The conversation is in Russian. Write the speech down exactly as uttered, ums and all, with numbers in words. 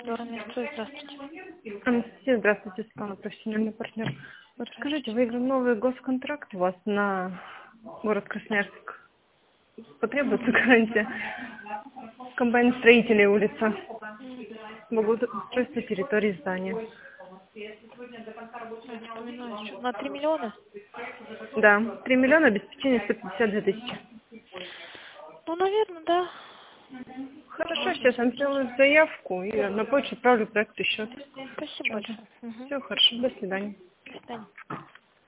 Баронесса, здравствуйте. Анастасия, здравствуйте, Светлана, профессиональный партнер. Вот скажите, выиграл новый госконтракт у вас на город Красноярск. Потребуется гарантия? Комбайн строителей улица. Благоустройство территории здания. Я вспоминаю еще. На три миллиона? Да, три миллиона, обеспечение сто пятьдесят две тысячи. Ну, наверное, да. Хорошо, Можно сейчас я записать. сделаю заявку и на почту отправлю проект и счет. Спасибо большое. Угу. Все хорошо, до свидания. До свидания.